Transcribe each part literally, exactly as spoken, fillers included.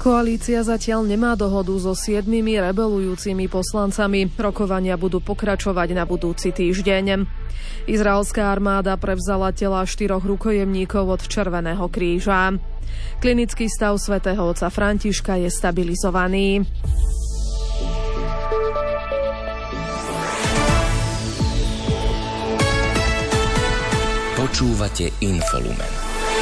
Koalícia zatiaľ nemá dohodu so siedmimi rebelujúcimi poslancami. Rokovania budú pokračovať na budúci týždeň. Izraelská armáda prevzala tela štyroch rukojemníkov od Červeného kríža. Klinický stav svätého otca Františka je stabilizovaný. Počúvate Infolumen.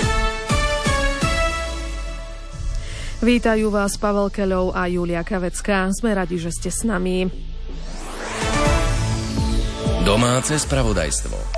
Vítajú vás Pavel Keľov a Julia Kavecká. Sme radi, že ste s nami. Domáce spravodajstvo.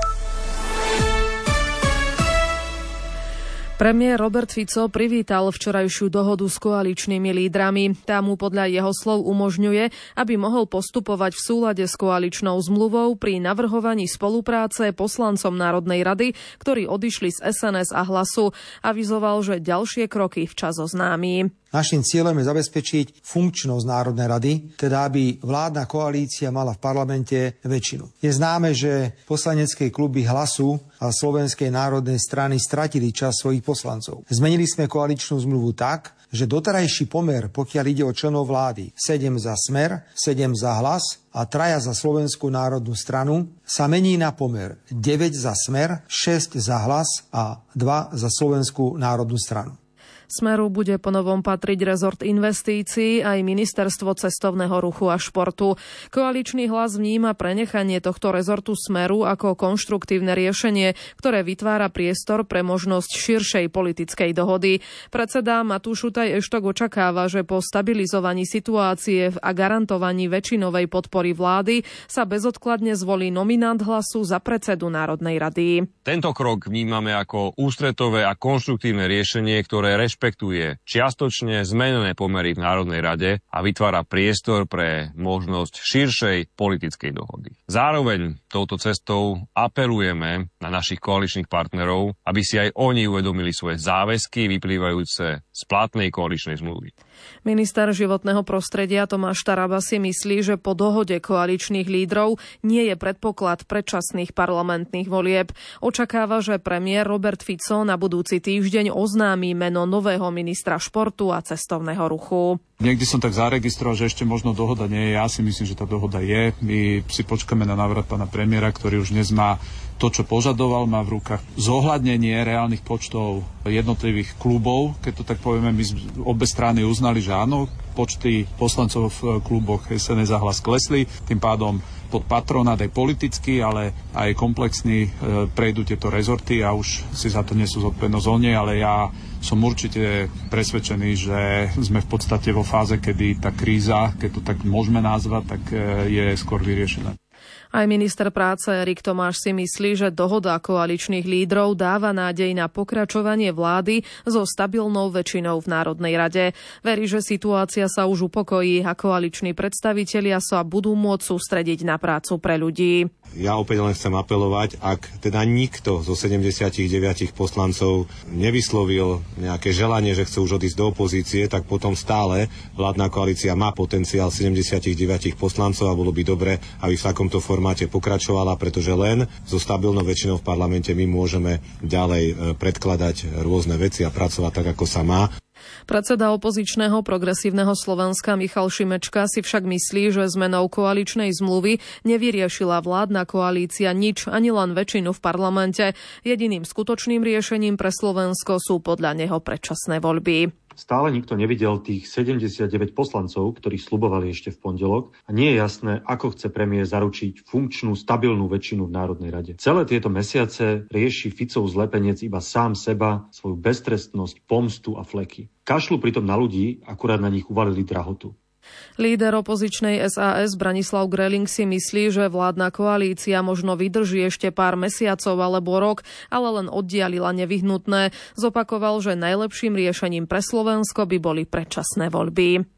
Premiér Robert Fico privítal včerajšiu dohodu s koaličnými lídrami. Tá mu podľa jeho slov umožňuje, aby mohol postupovať v súlade s koaličnou zmluvou pri navrhovaní spolupráce poslancom Národnej rady, ktorí odišli z es en es a Hlasu. Avizoval, že ďalšie kroky včas oznámi. Naším cieľom je zabezpečiť funkčnosť Národnej rady, teda aby vládna koalícia mala v parlamente väčšinu. Je známe, že poslanecké kluby Hlasu a Slovenskej národnej strany stratili časť svojich poslancov. Zmenili sme koaličnú zmluvu tak, že doterajší pomer, pokiaľ ide o členov vlády, sedem za Smer, sedem za Hlas a traja za Slovenskú národnú stranu, sa mení na pomer deväť za Smer, šesť za Hlas a dva za Slovenskú národnú stranu. Smeru bude ponovom patriť rezort investícií aj ministerstvo cestovného ruchu a športu. Koaličný Hlas vníma prenechanie tohto rezortu Smeru ako konštruktívne riešenie, ktoré vytvára priestor pre možnosť širšej politickej dohody. Predseda Matúš Šutaj Eštok očakáva, že po stabilizovaní situácie a garantovaní väčšinovej podpory vlády sa bezodkladne zvolí nominant Hlasu za predsedu Národnej rady. Tento krok vnímame ako ústretové a konštruktívne riešenie, ktoré rešpektuje čiastočne zmenené pomery v Národnej rade a vytvára priestor pre možnosť širšej politickej dohody. Zároveň touto cestou apelujeme na našich koaličných partnerov, aby si aj oni uvedomili svoje záväzky vyplývajúce z platnej koaličnej zmluvy. Minister životného prostredia Tomáš Taraba si myslí, že po dohode koaličných lídrov nie je predpoklad predčasných parlamentných volieb. Očakáva, že premiér Robert Fico na budúci týždeň oznámi meno nového ministra športu a cestovného ruchu. Niekde som tak zaregistroval, že ešte možno dohoda nie je. Ja si myslím, že tá dohoda je. My si počkáme na návrat pána premiéra, ktorý už dnes má to, čo požadoval, má v rukách zohľadnenie reálnych počtov jednotlivých klubov. Keď to tak povieme, my obe strany uznali, že áno, počty poslancov v kluboch es en es a Hlas klesli, tým pádom pod patronát aj politicky, ale aj komplexný e, prejdú tieto rezorty a už si za to nesú zodpovednosť oni, ale ja som určite presvedčený, že sme v podstate vo fáze, kedy tá kríza, keď to tak môžeme nazvať, tak e, je skôr vyriešená. Aj minister práce Erik Tomáš si myslí, že dohoda koaličných lídrov dáva nádej na pokračovanie vlády so stabilnou väčšinou v Národnej rade. Verí, že situácia sa už upokojí a koaliční predstavitelia sa budú môcť sústrediť na prácu pre ľudí. Ja opäť len chcem apelovať, ak teda nikto zo sedemdesiatdeväť poslancov nevyslovil nejaké želanie, že chce už odísť do opozície, tak potom stále vládna koalícia má potenciál sedemdesiatdeväť poslancov a bolo by dobre, aby v takomto formáte pokračovala, pretože len so stabilnou väčšinou v parlamente my môžeme ďalej predkladať rôzne veci a pracovať tak, ako sa má. Predseda opozičného Progresívneho Slovenska Michal Šimečka si však myslí, že zmenou koaličnej zmluvy nevyriešila vládna koalícia nič, ani len väčšinu v parlamente. Jediným skutočným riešením pre Slovensko sú podľa neho predčasné voľby. Stále nikto nevidel tých sedemdesiatdeväť poslancov, ktorí sľubovali ešte v pondelok a nie je jasné, ako chce premiér zaručiť funkčnú, stabilnú väčšinu v Národnej rade. Celé tieto mesiace rieši Ficov zlepenec iba sám seba, svoju beztrestnosť, pomstu a fleky. Kašľú pritom na ľudí, akurát na nich uvalili drahotu. Líder opozičnej es a es Branislav Greling si myslí, že vládna koalícia možno vydrží ešte pár mesiacov alebo rok, ale len oddialila nevyhnutné. Zopakoval, že najlepším riešením pre Slovensko by boli predčasné voľby.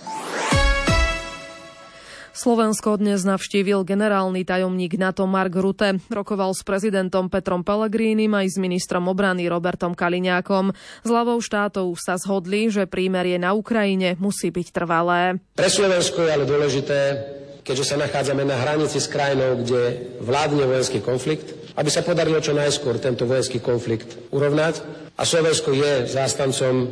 Slovensko dnes navštívil generálny tajomník NATO Mark Rutte. Rokoval s prezidentom Petrom Pellegrinim aj s ministrom obrany Robertom Kaliňákom. S hlavou štátov sa zhodli, že prímerie na Ukrajine musí byť trvalé. Pre Slovensko je ale dôležité, keďže sa nachádzame na hranici s krajinou, kde vládne vojenský konflikt, aby sa podarilo čo najskôr tento vojenský konflikt urovnať. A Slovensko je zástancom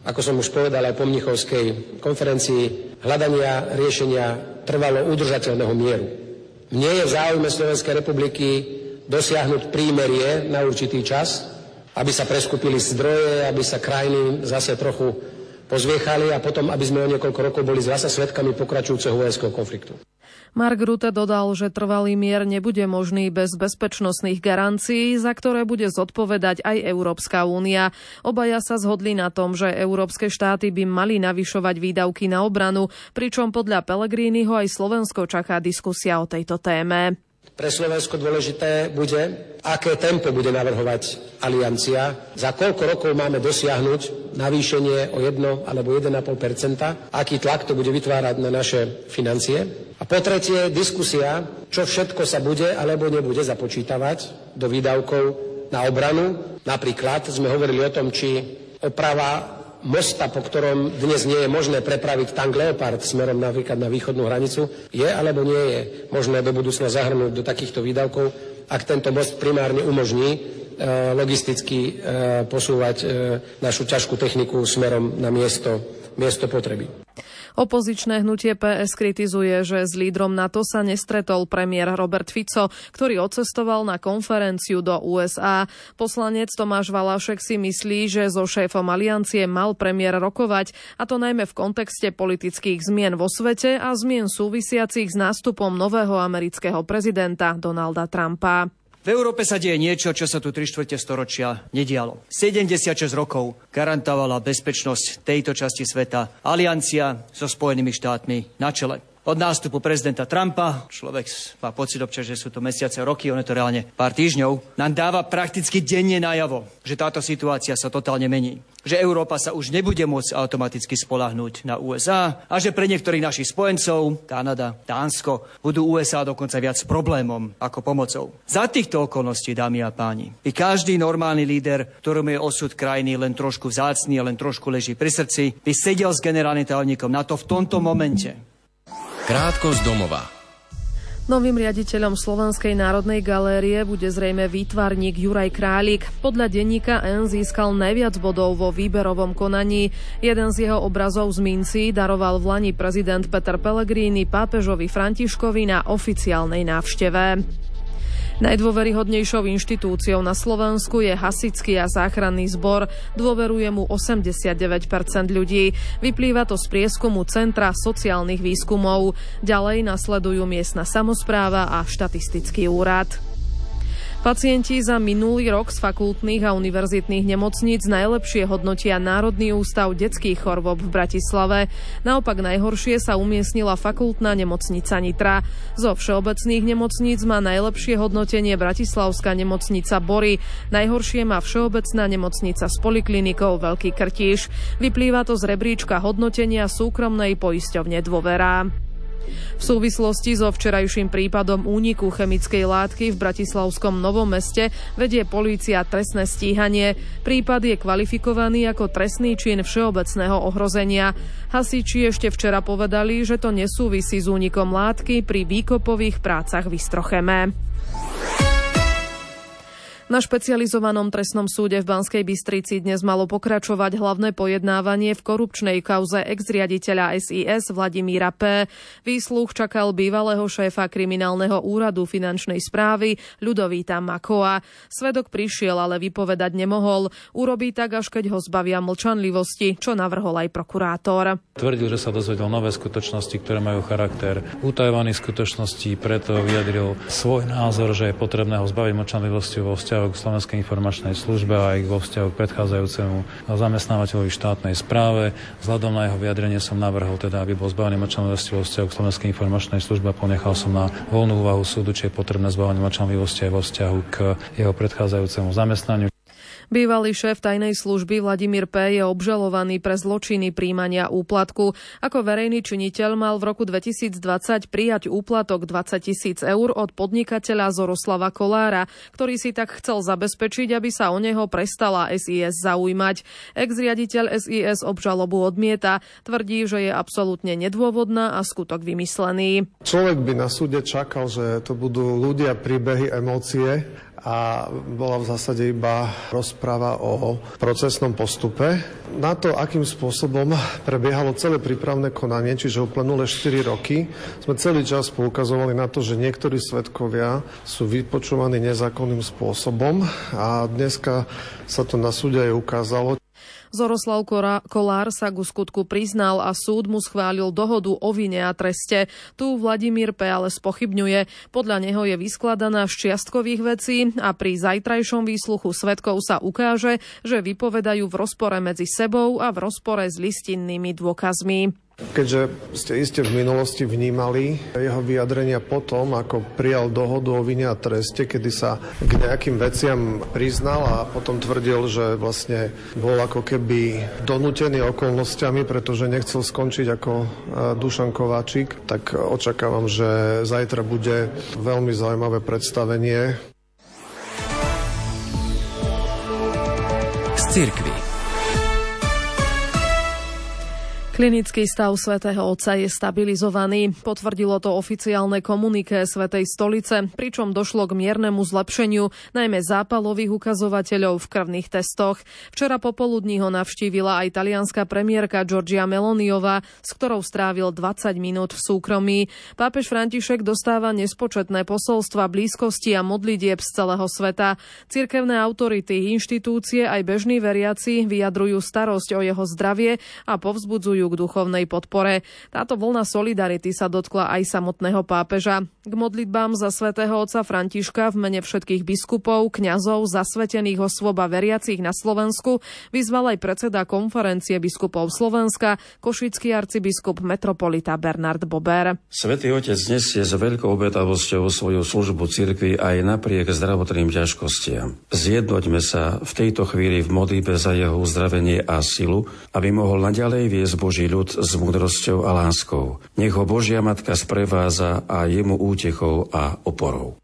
ako som už povedal aj po mnichovskej konferencii, hľadania riešenia trvalo udržateľného mieru. Nie je v záujme Slovenskej republiky dosiahnuť prímerie na určitý čas, aby sa preskupili zdroje, aby sa krajiny zase trochu pozviechali a potom, aby sme o niekoľko rokov boli zase svedkami pokračujúceho vojenského konfliktu. Mark Rutte dodal, že trvalý mier nebude možný bez bezpečnostných garancií, za ktoré bude zodpovedať aj Európska únia. Obaja sa zhodli na tom, že európske štáty by mali navyšovať výdavky na obranu, pričom podľa Pellegriniho aj Slovensko čaká diskusia o tejto téme. Pre Slovensko dôležité bude, aké tempo bude navrhovať aliancia, za koľko rokov máme dosiahnuť navýšenie o jedno alebo jeden a pol percenta, aký tlak to bude vytvárať na naše financie. A po tretie, diskusia, čo všetko sa bude alebo nebude započítavať do výdavkov na obranu. Napríklad sme hovorili o tom, či oprava mosta, po ktorom dnes nie je možné prepraviť tank Leopard smerom napríklad na východnú hranicu, je alebo nie je možné do budúcna zahrnúť do takýchto výdavkov, ak tento most primárne umožní e, logisticky e, posúvať e, našu ťažkú techniku smerom na miesto, miesto potreby. Opozičné hnutie pé es kritizuje, že s lídrom NATO sa nestretol premiér Robert Fico, ktorý odcestoval na konferenciu do ú es á. Poslanec Tomáš Valašek si myslí, že so šéfom aliancie mal premiér rokovať, a to najmä v kontexte politických zmien vo svete a zmien súvisiacich s nástupom nového amerického prezidenta Donalda Trumpa. V Európe sa deje niečo, čo sa tu tri štvrte storočia nedialo. sedemdesiatšesť rokov garantovala bezpečnosť tejto časti sveta aliancia so Spojenými štátmi na čele. Od nástupu prezidenta Trumpa, človek má pocit občas, že sú to mesiace, roky, on je to reálne pár týždňov, nám dáva prakticky denne najavo, že táto situácia sa totálne mení. Že Európa sa už nebude môcť automaticky spoľahnúť na ú es á a že pre niektorých našich spojencov, Kanada, Dánsko, budú ú es á dokonca viac problémom ako pomocou. Za týchto okolností, dámy a páni, by každý normálny líder, ktorému je osud krajiny len trošku vzácny a len trošku leží pri srdci, by sedel s generálnym tajomníkom NATO v tomto momente. Krátko z domova. Novým riaditeľom Slovenskej národnej galérie bude zrejme výtvarník Juraj Králik. Podľa denníka N získal najviac bodov vo výberovom konaní. Jeden z jeho obrazov z mincí daroval v lani prezident Peter Pellegrini pápežovi Františkovi na oficiálnej návšteve. Najdôveryhodnejšou inštitúciou na Slovensku je Hasičský a záchranný zbor. Dôveruje mu osemdesiatdeväť percent ľudí. Vyplýva to z prieskumu Centra sociálnych výskumov. Ďalej nasledujú miestna samospráva a štatistický úrad. Pacienti za minulý rok z fakultných a univerzitných nemocníc najlepšie hodnotia Národný ústav detských chorôb v Bratislave. Naopak najhoršie sa umiestnila fakultná nemocnica Nitra. Zo všeobecných nemocníc má najlepšie hodnotenie bratislavská nemocnica Bory. Najhoršie má všeobecná nemocnica s poliklinikou Veľký Krtíš. Vyplýva to z rebríčka hodnotenia súkromnej poisťovne Dôvera. V súvislosti so včerajším prípadom úniku chemickej látky v bratislavskom Novom Meste vedie polícia trestné stíhanie. Prípad je kvalifikovaný ako trestný čin všeobecného ohrozenia. Hasiči ešte včera povedali, že to nesúvisí s únikom látky pri výkopových prácach v Istrocheme. Na špecializovanom trestnom súde v Banskej Bystrici dnes malo pokračovať hlavné pojednávanie v korupčnej kauze ex-riaditeľa es í es Vladimíra P. Výsluch čakal bývalého šéfa kriminálneho úradu finančnej správy Ľudovíta Makoa. Svedok prišiel, ale vypovedať nemohol. Urobí tak, až keď ho zbavia mlčanlivosti, čo navrhol aj prokurátor. Tvrdil, že sa dozvedel nové skutočnosti, ktoré majú charakter utajovaných skutočností, preto vyjadril svoj názor, že je potrebné ho zbaviť mlčanlivosti vo vzťahu k Slovenskej informačnej službe a aj vo vzťahu k predchádzajúcemu zamestnávateľovi v štátnej správe. Vzhľadom na jeho vyjadrenie som navrhol teda, aby bol zbavený mlčanlivosti vo vzťahu k Slovenskej informačnej službe. Ponechal som na voľnú úvahu súdu, či je potrebné zbavenie mlčanlivosti aj vo vzťahu k jeho predchádzajúcemu zamestnaniu. Bývalý šéf tajnej služby Vladimír P. je obžalovaný pre zločiny príjmania úplatku. Ako verejný činiteľ mal v roku dvetisícdvadsať prijať úplatok dvadsať tisíc eur od podnikateľa Zoroslava Kolára, ktorý si tak chcel zabezpečiť, aby sa o neho prestala es í es zaujímať. Ex-riaditeľ es í es obžalobu odmieta. Tvrdí, že je absolútne nedôvodná a skutok vymyslený. Človek by na súde čakal, že to budú ľudia, príbehy, emócie, a bola v zásade iba rozpráva o procesnom postupe. Na to, akým spôsobom prebiehalo celé prípravné konanie, čiže uplynulé štyri roky, sme celý čas poukazovali na to, že niektorí svedkovia sú vypočúvaní nezákonným spôsobom a dneska sa to na súde aj ukázalo. Zoroslav Kolár sa ku skutku priznal a súd mu schválil dohodu o vine a treste. Tu Vladimír P. ale spochybňuje. Podľa neho je vyskladaná z čiastkových vecí a pri zajtrajšom výsluchu svedkov sa ukáže, že vypovedajú v rozpore medzi sebou a v rozpore s listinnými dôkazmi. Keďže ste iste v minulosti vnímali jeho vyjadrenia potom, ako prijal dohodu o vine a treste, kedy sa k nejakým veciam priznal a potom tvrdil, že vlastne bol ako keby donútený okolnostiami, pretože nechcel skončiť ako Dušan Kováčik, tak očakávam, že zajtra bude veľmi zaujímavé predstavenie. Z cirkvi. Klinický stav svätého Otca je stabilizovaný. Potvrdilo to oficiálne komuniké Svätej stolice, pričom došlo k miernemu zlepšeniu, najmä zápalových ukazovateľov v krvných testoch. Včera popoludní ho navštívila aj talianska premiérka Giorgia Meloniová, s ktorou strávil dvadsať minút v súkromí. Pápež František dostáva nespočetné posolstva blízkosti a modlitieb z celého sveta. Cirkevné autority, inštitúcie aj bežní veriaci vyjadrujú starosť o jeho zdravie a povzbudzujú k duchovnej podpore. Táto vlna solidarity sa dotkla aj samotného pápeža. K modlitbám za svätého otca Františka v mene všetkých biskupov, kňazov, zasvetených osôb a veriacich na Slovensku vyzval aj predseda konferencie biskupov Slovenska, košický arcibiskup metropolita Bernard Bober. Svätý Otec nesie s veľkou obetavosťou svoju službu cirkvi aj napriek zdravotným ťažkostiam. Zjednoťme sa v tejto chvíli v modlitbe za jeho uzdravenie a silu, aby mohol naďalej viesť Boží ľud s múdrosťou a láskou. Nech ho Božia Matka sprevádza a jemu útechou a oporou.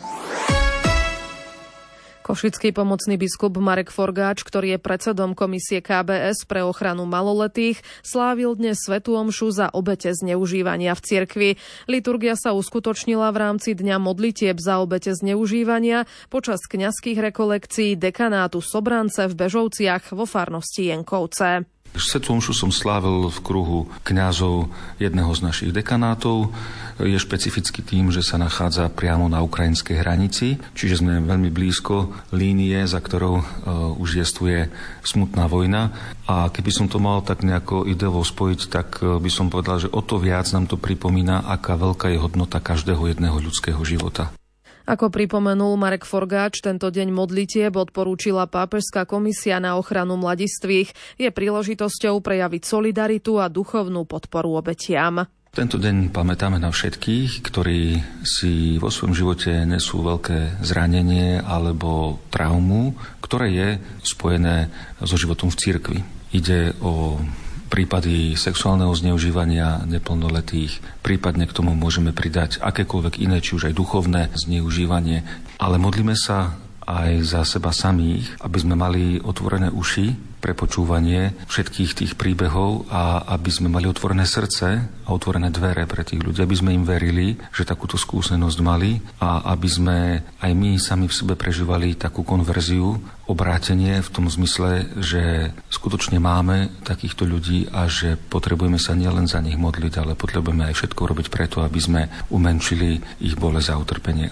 Košický pomocný biskup Marek Forgáč, ktorý je predsedom komisie ká bé es pre ochranu maloletých, slávil dnes svätú omšu za obete zneužívania v cirkvi. Liturgia sa uskutočnila v rámci dňa modlitieb za obete zneužívania počas kňazských rekolekcií dekanátu Sobrance v Bežovciach vo farnosti Jenkovce. Svätú omšu som slávil v kruhu kňazov jedného z našich dekanátov. Je špecifický tým, že sa nachádza priamo na ukrajinskej hranici, čiže sme veľmi blízko línie, za ktorou uh, už jestvuje smutná vojna. A keby som to mal tak nejako ideovo spojiť, tak uh, by som povedal, že o to viac nám to pripomína, aká veľká je hodnota každého jedného ľudského života. Ako pripomenul Marek Forgáč, tento deň modlitieb odporúčila Pápežská komisia na ochranu mladistvých. Je príležitosťou prejaviť solidaritu a duchovnú podporu obetiam. Tento deň pamätáme na všetkých, ktorí si vo svojom živote nesú veľké zranenie alebo traumu, ktoré je spojené so životom v cirkvi. Ide o prípady sexuálneho zneužívania neplnoletých, prípadne k tomu môžeme pridať akékoľvek iné, či už aj duchovné zneužívanie. Ale modlíme sa aj za seba samých, aby sme mali otvorené uši pre počúvanie všetkých tých príbehov a aby sme mali otvorené srdce a otvorené dvere pre tých ľudí, aby sme im verili, že takúto skúsenosť mali a aby sme aj my sami v sebe prežívali takú konverziu, obrátenie v tom zmysle, že skutočne máme takýchto ľudí a že potrebujeme sa nielen za nich modliť, ale potrebujeme aj všetko robiť preto, aby sme umenšili ich bolesť a utrpenie.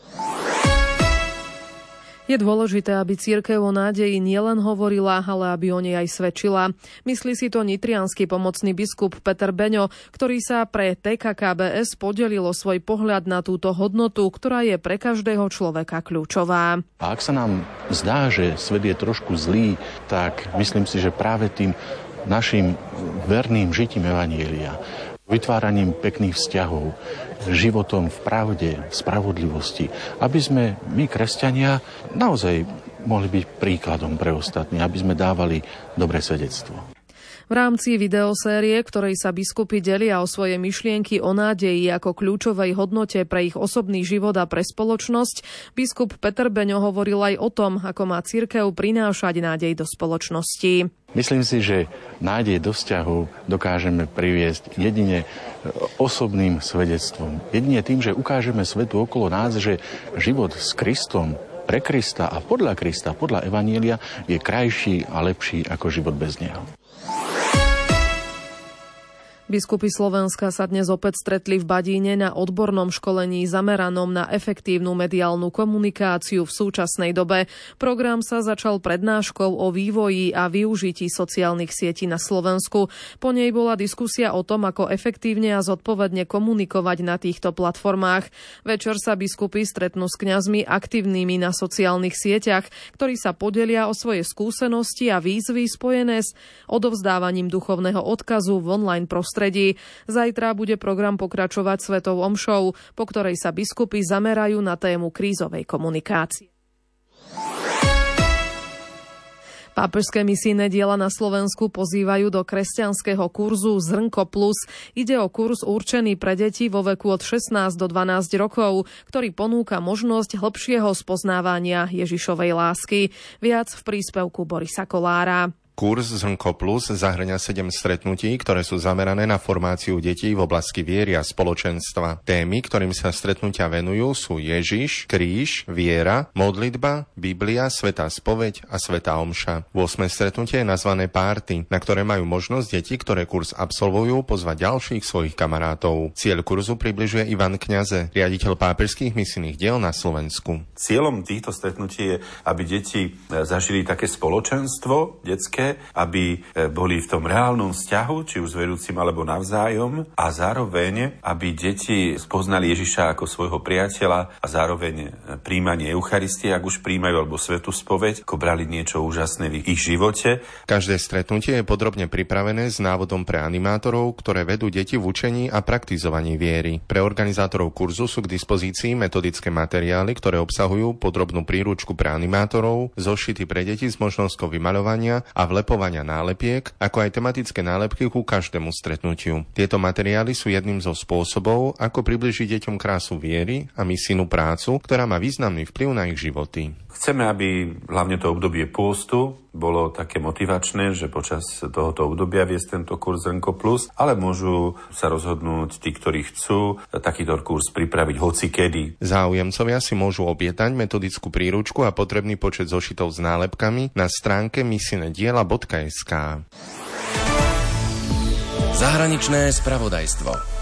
Je dôležité, aby cirkev o nádeji nielen hovorila, ale aby o nej aj svedčila. Myslí si to nitriansky pomocný biskup Peter Beňo, ktorý sa pre té ká ká bé es podelil o svoj pohľad na túto hodnotu, ktorá je pre každého človeka kľúčová. A ak sa nám zdá, že svet je trošku zlý, tak myslím si, že práve tým našim verným žitím evanjelia, vytváraním pekných vzťahov, životom v pravde, v spravodlivosti, aby sme my, kresťania, naozaj mohli byť príkladom pre ostatní, aby sme dávali dobré svedectvo. V rámci videosérie, ktorej sa biskupy delia o svoje myšlienky o nádeji ako kľúčovej hodnote pre ich osobný život a pre spoločnosť, biskup Peter Beňo hovoril aj o tom, ako má cirkev prinášať nádej do spoločnosti. Myslím si, že nádej do vzťahov dokážeme priviesť jedine osobným svedectvom. Jedine tým, že ukážeme svetu okolo nás, že život s Kristom pre Krista a podľa Krista, podľa Evanielia je krajší a lepší ako život bez neho. Biskupy Slovenska sa dnes opäť stretli v Badíne na odbornom školení zameranom na efektívnu mediálnu komunikáciu v súčasnej dobe. Program sa začal prednáškou o vývoji a využití sociálnych sietí na Slovensku. Po nej bola diskusia o tom, ako efektívne a zodpovedne komunikovať na týchto platformách. Večer sa biskupy stretnú s kňazmi aktívnymi na sociálnych sieťach, ktorí sa podelia o svoje skúsenosti a výzvy spojené s odovzdávaním duchovného odkazu v online prostredí. Zajtra bude program pokračovať svetou omšou, po ktorej sa biskupy zamerajú na tému krízovej komunikácie. Pápežské misijné diela na Slovensku pozývajú do kresťanského kurzu Zrnko plus. Ide o kurz určený pre deti vo veku od šestnásť do dvanásť rokov, ktorý ponúka možnosť hlbšieho spoznávania Ježišovej lásky. Viac v príspevku Borisa Kolára. Kurz Zrnko plus zahŕňa sedem stretnutí, ktoré sú zamerané na formáciu detí v oblasti viery a spoločenstva. Témy, ktorým sa stretnutia venujú, sú Ježiš, kríž, viera, modlitba, Biblia, svätá spoveď a svätá omša. ôsme stretnutie je nazvané Párty, na ktoré majú možnosť deti, ktoré kurz absolvujú, pozvať ďalších svojich kamarátov. Cieľ kurzu približuje Ivan Kňaze, riaditeľ pápežských misijných diel na Slovensku. Cieľom týchto stretnutí je, aby deti zažili také spoločenstvo detské, aby boli v tom reálnom vzťahu, či už s verúcim alebo navzájom, a zároveň, aby deti spoznali Ježiša ako svojho priateľa a zároveň príjmanie Eucharistie, ak už príjmajú, alebo svätú spoveď, ako brali niečo úžasné v ich živote. Každé stretnutie je podrobne pripravené s návodom pre animátorov, ktoré vedú deti v učení a praktizovaní viery. Pre organizátorov kurzu sú k dispozícii metodické materiály, ktoré obsahujú podrobnú príručku pre animátorov, zošity pre deti s možnosťou vymaľovania a vlepovania nálepiek, ako aj tematické nálepky ku každému stretnutiu. Tieto materiály sú jedným zo spôsobov, ako približiť deťom krásu viery a misijnú prácu, ktorá má významný vplyv na ich životy. Chceme, aby hlavne to obdobie pôstu bolo také motivačné, že počas tohoto obdobia viesť tento kurz Zrnko plus, ale môžu sa rozhodnúť tí, ktorí chcú takýto kurz pripraviť hocikedy. Záujemcovia si môžu objednať metodickú príručku a potrebný počet zošitov s nálepkami na stránke misijnediela bodka es ká. Zahraničné spravodajstvo.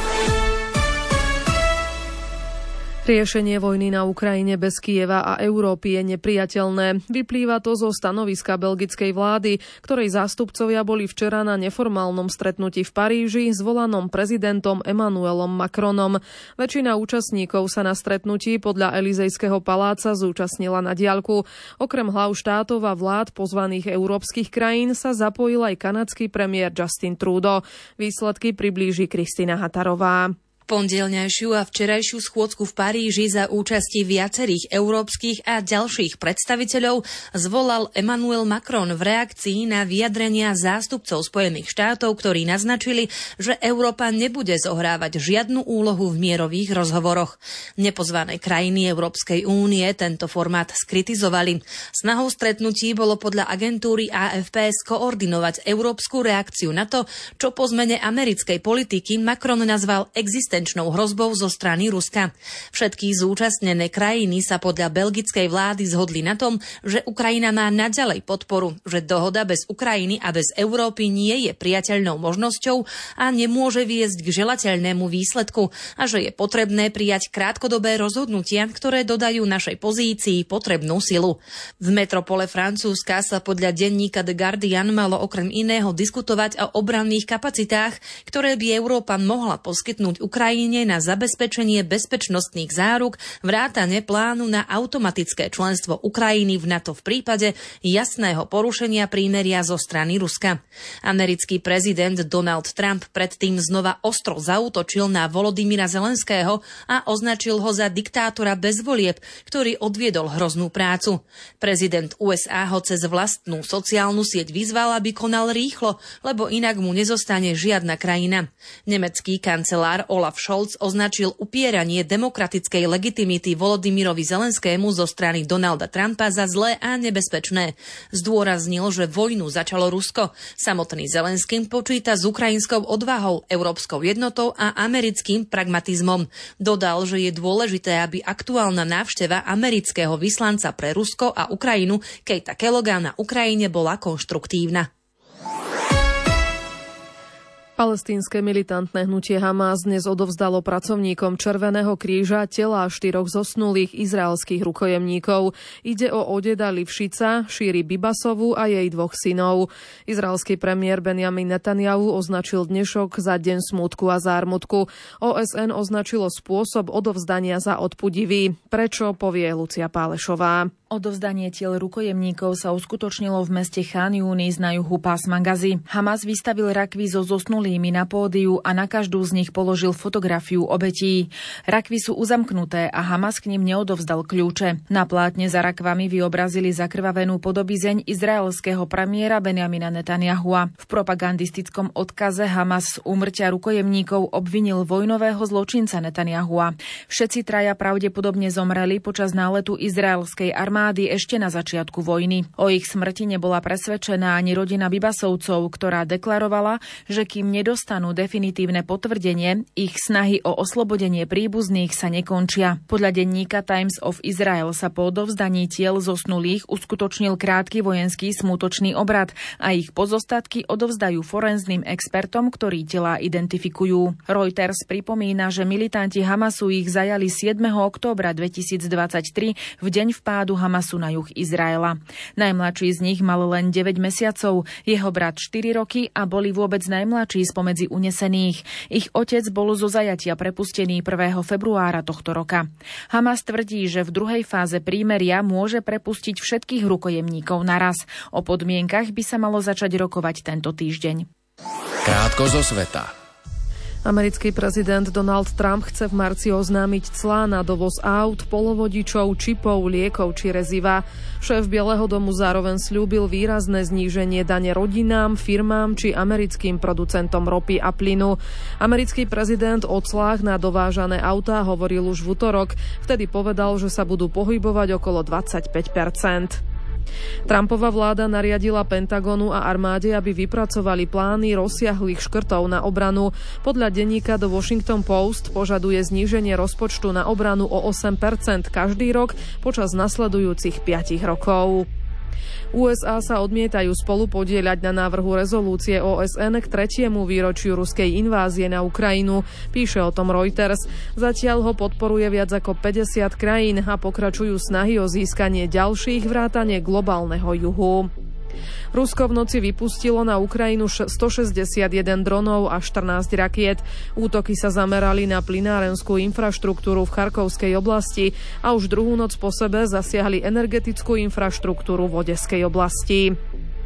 Riešenie vojny na Ukrajine bez Kyjeva a Európy je neprijateľné. Vyplýva to zo stanoviska belgickej vlády, ktorej zástupcovia boli včera na neformálnom stretnutí v Paríži zvolanom prezidentom Emmanuelom Macronom. Väčšina účastníkov sa na stretnutí podľa Elizejského paláca zúčastnila na diaľku. Okrem hlav štátov a vlád pozvaných európskych krajín sa zapojil aj kanadský premiér Justin Trudeau. Výsledky priblíži Kristina Hatarová. Pondelňajšiu a včerajšiu schôdzku v Paríži za účasti viacerých európskych a ďalších predstaviteľov zvolal Emmanuel Macron v reakcii na vyjadrenia zástupcov Spojených štátov, ktorí naznačili, že Európa nebude zohrávať žiadnu úlohu v mierových rozhovoroch. Nepozvané krajiny Európskej únie tento formát skritizovali. Snahou stretnutí bolo podľa agentúry á ef pé skoordinovať európsku reakciu na to, čo po zmene americkej politiky Macron nazval existenciou existenčnou hrozbou zo strany Ruska. Všetky zúčastnené krajiny sa podľa belgickej vlády zhodli na tom, že Ukrajina má naďalej podporu, že dohoda bez Ukrajiny a bez Európy nie je priateľnou možnosťou a nemôže viesť k želateľnému výsledku a že je potrebné prijať krátkodobé rozhodnutia, ktoré dodajú našej pozícii potrebnú silu. V metropole Francúzska sa podľa denníka The Guardian malo okrem iného diskutovať o obranných kapacitách, ktoré by Európa mohla poskytnúť Ukrajine Ukrajine na zabezpečenie bezpečnostných záruk, vrátane plánu na automatické členstvo Ukrajiny v NATO v prípade jasného porušenia prímeria zo strany Ruska. Americký prezident Donald Trump predtým znova ostro zaútočil na Volodymyra Zelenského a označil ho za diktátora bez volieb, ktorý odviedol hroznú prácu. Prezident ú es á ho cez vlastnú sociálnu sieť vyzval, aby konal rýchlo, lebo inak mu nezostane žiadna krajina. Nemecký kancelár Olaf Olaf Scholz označil upieranie demokratickej legitimity Volodymyrovi Zelenskému zo strany Donalda Trumpa za zlé a nebezpečné. Zdôraznil, že vojnu začalo Rusko. Samotný Zelenský počíta s ukrajinskou odvahou, európskou jednotou a americkým pragmatizmom. Dodal, že je dôležité, aby aktuálna návšteva amerického vyslanca pre Rusko a Ukrajinu Keita Kelloga na Ukrajine bola konštruktívna. Palestínske militantné hnutie Hamas dnes odovzdalo pracovníkom Červeného kríža telá štyroch zosnulých izraelských rukojemníkov. Ide o Odeda Livšica, Šíri Bibasovu a jej dvoch synov. Izraelský premiér Benjamin Netanjahu označil dnešok za deň smútku a zármutku. ó es en označilo spôsob odovzdania za odpudivý. Prečo, povie Lucia Pálešová. Odovzdanie tiel rukojemníkov sa uskutočnilo v meste Chán Júnis na juhu pásma Gazy. Hamas vystavil rakvy so zosnulými na pódiu a na každú z nich položil fotografiu obetí. Rakvy sú uzamknuté a Hamas k nim neodovzdal kľúče. Na plátne za rakvami vyobrazili zakrvavenú podobizeň izraelského premiéra Benjamina Netanyahua. V propagandistickom odkaze Hamas z úmrtia rukojemníkov obvinil vojnového zločinca Netanyahua. Všetci traja pravdepodobne zomreli počas náletu izraelskej armády ešte na začiatku vojny. O ich smrti nebola presvedčená ani rodina Bibasovcov, ktorá deklarovala, že kým nedostanú definitívne potvrdenie, ich snahy o oslobodenie príbuzných sa nekončia. Podľa denníka Times of Israel sa po odovzdaní tiel zosnulých uskutočnil krátky vojenský smutočný obrad a ich pozostatky odovzdajú forenzným expertom, ktorí telá identifikujú. Reuters pripomína, že militanti Hamasu ich zajali siedmeho októbra dvetisícdvadsaťtri v deň vpádu Hamasu na juh Izraela. Najmladší z nich mal len deväť mesiacov, jeho brat štyri roky a boli vôbec najmladší spomedzi unesených. Ich otec bol zo zajatia prepustený prvého februára tohto roka. Hamas tvrdí, že v druhej fáze prímeria môže prepustiť všetkých rukojemníkov naraz. O podmienkach by sa malo začať rokovať tento týždeň. Krátko zo sveta. Americký prezident Donald Trump chce v marci oznámiť clá na dovoz aut, polovodičov, čipov, liekov či reziva. Šéf Bieleho domu zároveň sľúbil výrazné zníženie dane rodinám, firmám či americkým producentom ropy a plynu. Americký prezident o clách na dovážané autá hovoril už v utorok. Vtedy povedal, že sa budú pohybovať okolo dvadsaťpäť percent. Trumpova vláda nariadila Pentagonu a armáde, aby vypracovali plány rozsiahlych škrtov na obranu. Podľa denníka The Washington Post požaduje zníženie rozpočtu na obranu o osem percent každý rok počas nasledujúcich piatich rokov. ú es á sa odmietajú spolupodieľať na návrhu rezolúcie ó es en k tretiemu výročiu ruskej invázie na Ukrajinu, píše o tom Reuters. Zatiaľ ho podporuje viac ako päťdesiat krajín a pokračujú snahy o získanie ďalších vrátane globálneho juhu. Rusko v noci vypustilo na Ukrajinu stošesťdesiatjeden dronov a štrnásť rakiet. Útoky sa zamerali na plynárenskú infraštruktúru v Charkovskej oblasti a už druhú noc po sebe zasiahli energetickú infraštruktúru v Odeskej oblasti.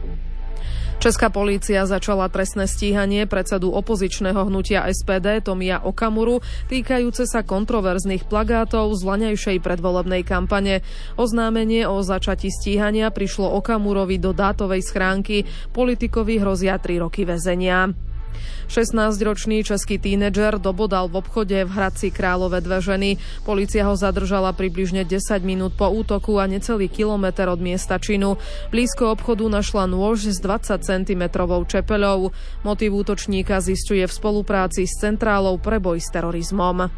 Česká polícia začala trestné stíhanie predsedu opozičného hnutia es pé dé Tomia Okamuru týkajúce sa kontroverzných plagátov z vlaňajšej predvolebnej kampane. Oznámenie o začatí stíhania prišlo Okamurovi do dátovej schránky. Politikovi hrozia tri roky väzenia. šestnásťročný český tínedžer dobodal v obchode v Hradci Králové dve ženy. Polícia ho zadržala približne desať minút po útoku a necelý kilometer od miesta činu. Blízko obchodu našla nôž s dvadsať centimetrovou čepeľou. Motív útočníka zisťuje v spolupráci s Centrálou pre boj s terorizmom.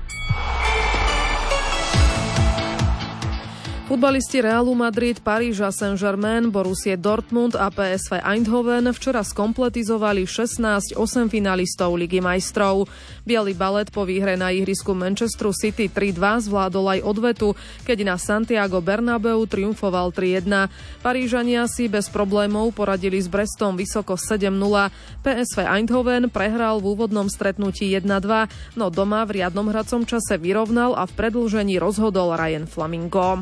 Futbalisti Realu Madrid, Paríža Saint-Germain, Borussie Dortmund a pé es vé Eindhoven včera skompletizovali šestnásť osemfinalistov Ligy majstrov. Biely balet po výhre na ihrisku Manchesteru City tri dva zvládol aj odvetu, keď na Santiago Bernabeu triumfoval tri jedna. Parížania si bez problémov poradili s Brestom vysoko sedem nula. pé es vé Eindhoven prehral v úvodnom stretnutí jedna dva, no doma v riadnom hracom čase vyrovnal a v predĺžení rozhodol Ryan Flamingo.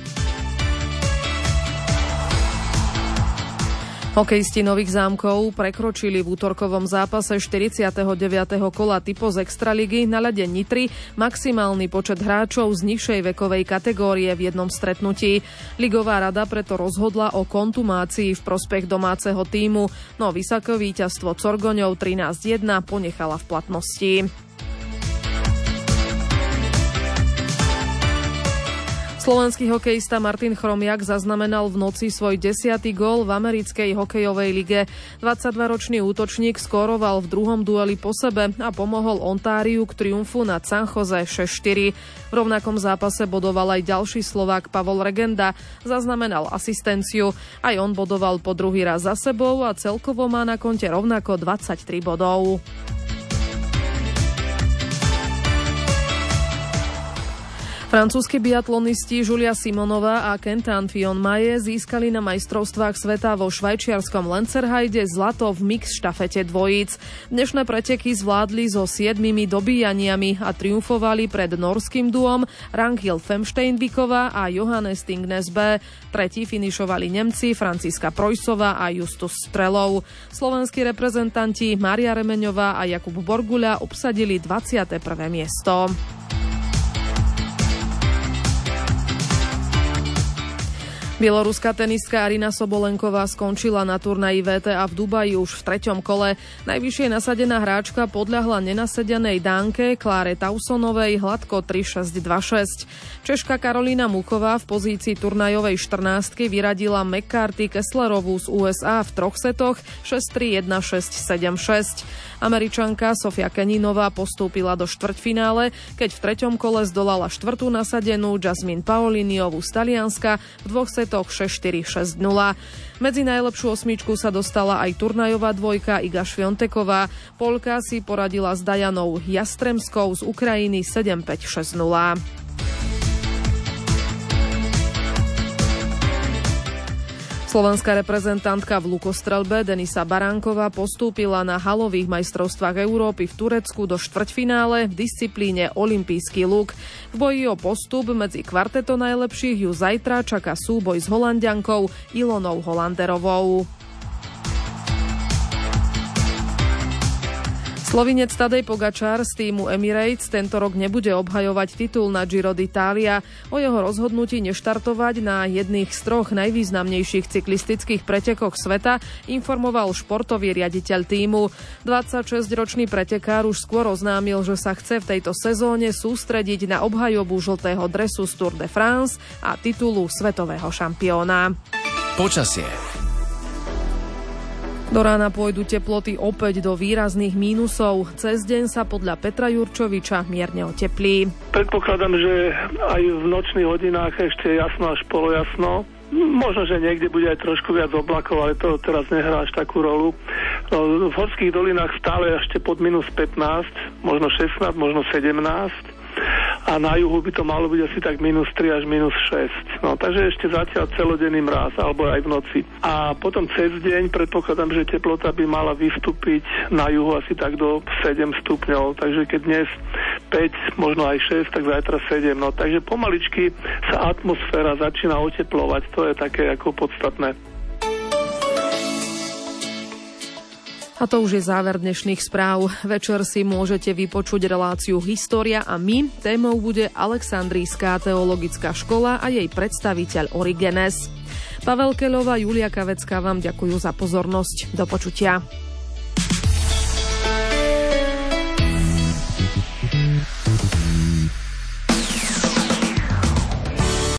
Hokejisti Nových Zámkov prekročili v útorkovom zápase štyridsiateho deviateho kola typo z Extraligy na ľade Nitry maximálny počet hráčov z nižšej vekovej kategórie v jednom stretnutí. Ligová rada preto rozhodla o kontumácii v prospech domáceho tímu, no vysoké víťazstvo Corgoňov trinásť jedna ponechala v platnosti. Slovenský hokejista Martin Chromiak zaznamenal v noci svoj desiaty gól v americkej hokejovej lige. dvadsaťdvaročný útočník skóroval v druhom dueli po sebe a pomohol Ontáriu k triumfu nad San Jose šesť štyri. V rovnakom zápase bodoval aj ďalší Slovák Pavol Regenda. Zaznamenal asistenciu. Aj on bodoval po druhý raz za sebou a celkovo má na konte rovnako dvadsaťtri bodov. Francúzski biatlonisti Julia Simonová a Quentin Fillon-Maillet získali na majstrovstvách sveta vo švajčiarskom Lenzerheide zlato v mix štafete dvojíc. Dnešné preteky zvládli so siedmimi dobíjaniami a triumfovali pred norským duom Ragnhild Femsteinviková a Johannes Tingnes B. Tretí finišovali Nemci Franciska Projsová a Justus Strelov. Slovenskí reprezentanti Mária Remeňová a Jakub Borguľa obsadili dvadsiate prvé miesto. Bieloruská tenistka Arina Sobolenková skončila na turnaji vé té á v Dubaji už v treťom kole. Najvyššie nasadená hráčka podľahla nenasadenej Dánke Kláre Tausonovej hladko tri šesť dva šesť. Češka Karolína Muchová v pozícii turnajovej štrnástky vyradila McCarthy Kesslerovú z ú es á v troch setoch šesť tri jeden šesť sedem šesť. Američanka Sofia Keninová postúpila do štvrťfinále, keď v treťom kole zdolala štvrtú nasadenú Jasmine Paoliniovú z Talianska v dvoch setoch šesť štyri šesť nula. Medzi najlepšiu osmičku sa dostala aj turnajová dvojka Iga Švionteková. Poľka si poradila s Dajanou Jastremskou z Ukrajiny sedem päť šesť nula. Slovenská reprezentantka v lukostrelbe Denisa Baránková postúpila na halových majstrovstvách Európy v Turecku do štvrťfinále v disciplíne olympijský luk. V boji o postup medzi kvarteto najlepších ju zajtra čaká súboj s Holanďankou Ilonou Holanderovou. Slovinec Tadej Pogačar z týmu Emirates tento rok nebude obhajovať titul na Giro d'Italia. O jeho rozhodnutí neštartovať na jedných z troch najvýznamnejších cyklistických pretekoch sveta informoval športový riaditeľ týmu. dvadsaťšesťročný pretekár už skôr oznámil, že sa chce v tejto sezóne sústrediť na obhajobu žltého dresu z Tour de France a titulu svetového šampióna. Počasie. Do rána pôjdu teploty opäť do výrazných mínusov. Cez deň sa podľa Petra Jurčoviča mierne oteplí. Predpokladám, že aj v nočných hodinách ešte jasno až polojasno. Možno, že niekde bude aj trošku viac oblakov, ale to teraz nehrá až takú rolu. V horských dolinách stále ešte pod minus pätnásť, možno šestnásť, možno sedemnásť. A na juhu by to malo byť asi tak minus tri až minus šesť. No, takže ešte zatiaľ celodenný mráz, alebo aj v noci. A potom cez deň predpokladám, že teplota by mala vystúpiť na juhu asi tak do sedem stupňov. Takže keď dnes päť, možno aj šesť, tak zajtra sedem. No, takže pomaličky sa atmosféra začína oteplovať. To je také ako podstatné. A to už je záver dnešných správ. Večer si môžete vypočuť reláciu História a my. Témou bude Alexandrijská teologická škola a jej predstaviteľ Origenes. Pavel Keľov a Julia Kavecká vám ďakujú za pozornosť. Do počutia.